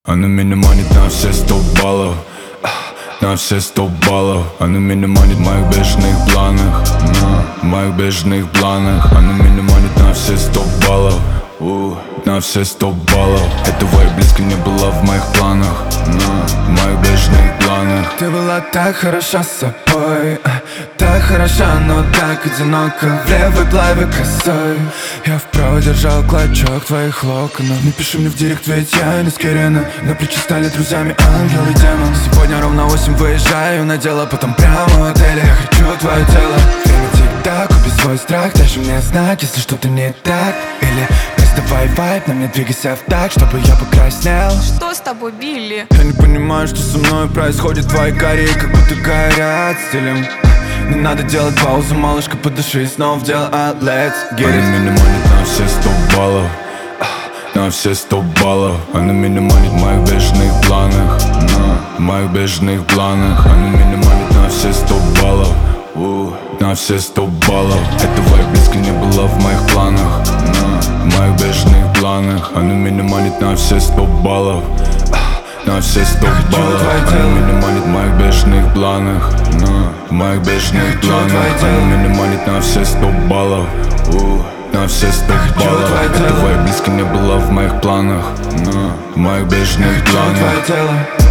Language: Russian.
Она меня манит на все 100 баллов, на все 100 баллов. Она меня манит в моих бешеных планах, в моих бешеных планах. Она меня манит на все 100 баллов, на все 100 баллов. Этого и близко не было в моих планах, в моих бешеных планах. Ты была так хороша с собой, так хороша, но так одиноко в левой плаве косой. Я вправо держал клочок твоих локонов. Не пиши мне в директ, ведь я не скерена. На плечи стали друзьями ангел и демон. Сегодня ровно 8 выезжаю на дело, потом прямо в отеле. Я хочу твое тело. Время тик-так, убей свой страх. Дай мне знак, если что-то не так. Или давай вайб, на мне двигайся в так, чтобы я покраснел. Что с тобой, Билли? Я не понимаю, что со мной происходит. Твои карие как будто горят стилем. Не надо делать паузу, малышка, подыши, снова в дело, let's get it. Она меня манит на все 100 баллов, на все 100 баллов. Она меня манит в моих бешеных планах, в моих бешеных планах. Она меня манит на все 100 баллов, на все 100 баллов. Этого и близко не было в моих планах, в моих бешеных планах. Она меня манит на все 100 баллов, на все 100 баллов. Она меня манит в моих бешеных планах, в моих бешеных планах. Она меня манит на все 100 баллов, на все 100 баллов. Этого и близко не было в моих планах, в моих бешеных планах.